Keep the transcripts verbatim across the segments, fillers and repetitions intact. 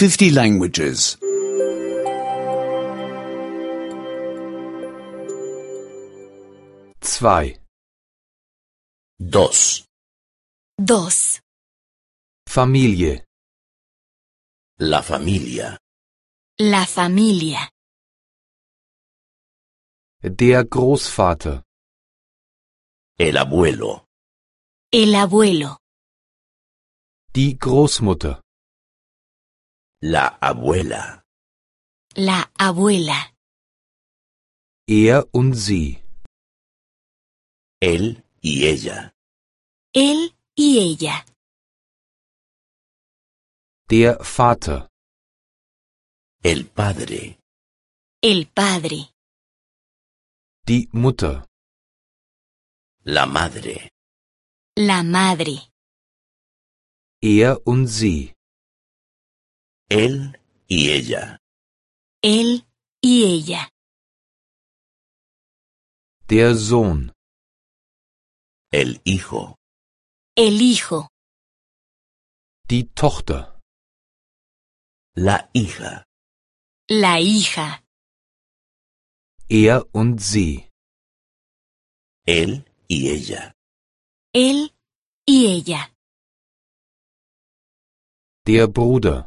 fifty languages. Zwei. Dos. Dos. Familie. La familia. La familia. Der Großvater. El abuelo. El abuelo. Die Großmutter. La abuela. La abuela. Er und sie. Él y ella. Él y ella. Der Vater. El padre. El padre. Die Mutter. La madre. La madre. Er und sie. Él y ella. Él y ella. Der Sohn. El hijo. El hijo. Die Tochter. La hija. La hija. Er und sie. Él y ella. Él y ella. Der Bruder.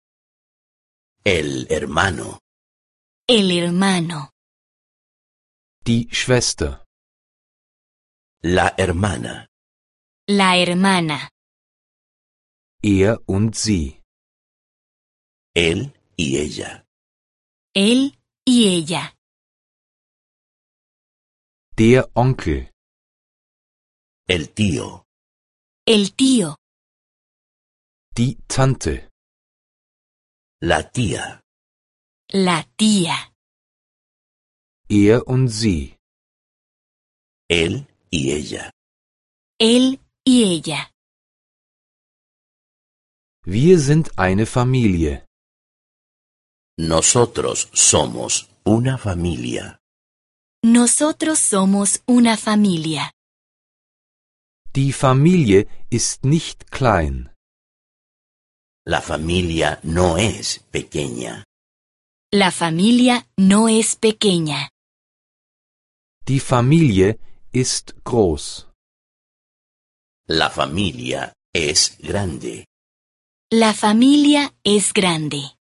El hermano. El hermano. Die Schwester. La hermana. La hermana. Er und sie. Él y ella. Él y ella. Der Onkel. El tío. El tío. Die Tante. La tía. La tía. Er und sie. Él y ella. Él y ella. Wir sind eine Familie. Nosotros somos una familia. Nosotros somos una familia. Die Familie ist nicht klein. La familia no es pequeña. La familia no es pequeña. Die Familie ist groß. La familia es grande. La familia es grande.